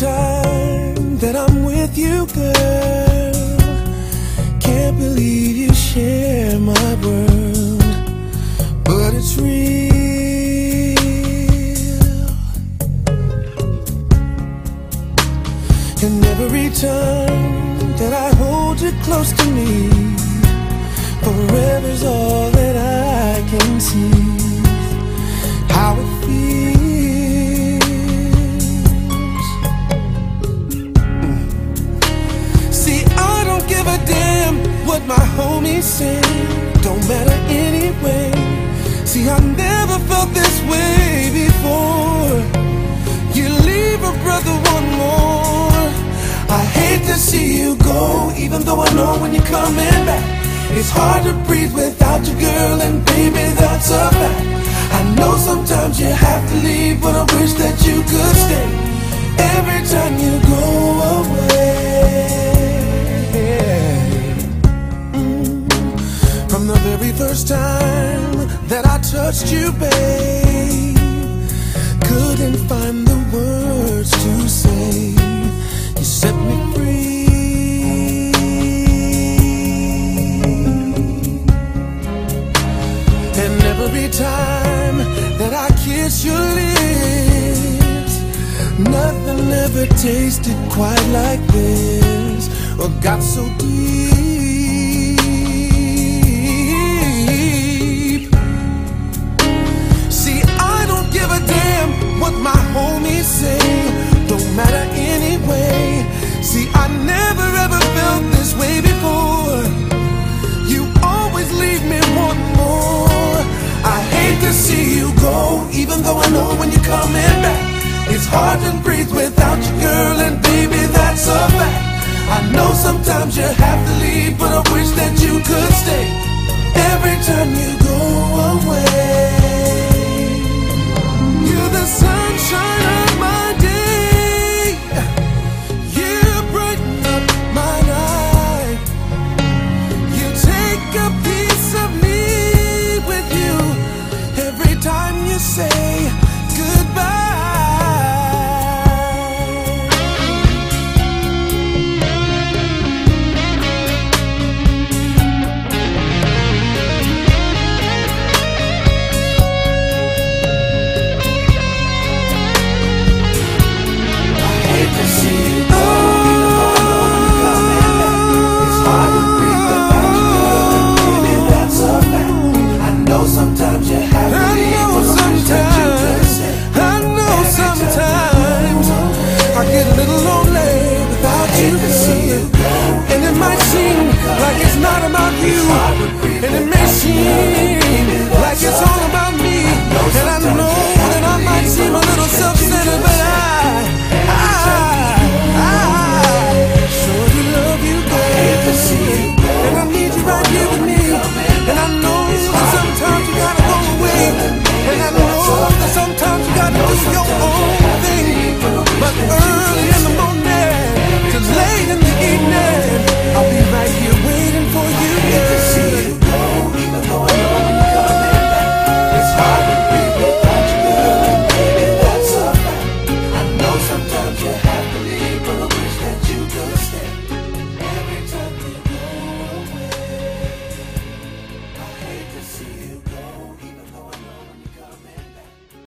time that I'm with you, girl, can't believe you share my world, but it's real. And every time that I hold you close to me, forever's all that I can see. How it feels. See, I don't give a damn what my homies say. Don't matter anyway. See, I never felt this way before. You leave a brother one more. I hate to see you go, even though I know when you're coming back. It's hard to breathe without you, girl, and baby, that's a fact. I know sometimes you have to leave, but I wish that you could stay every time you go away. From the very first time that I touched you, babe, couldn't find the words to say. You set me free. And every time that I kiss your lips, nothing ever tasted quite like this, or got so deep. See, I don't give a damn what my homies say. Don't matter anyway. See, I never ever felt this way before. You always leave me wanting more. I hate to see you go, even though I know when you're coming back. It's hard to breathe without you, girl, and baby, that's a fact. I know sometimes you have to leave, but I wish that you could stay every time you go away. You're the sunshine of my day. You brighten up my night. You take a piece of me with you every time you say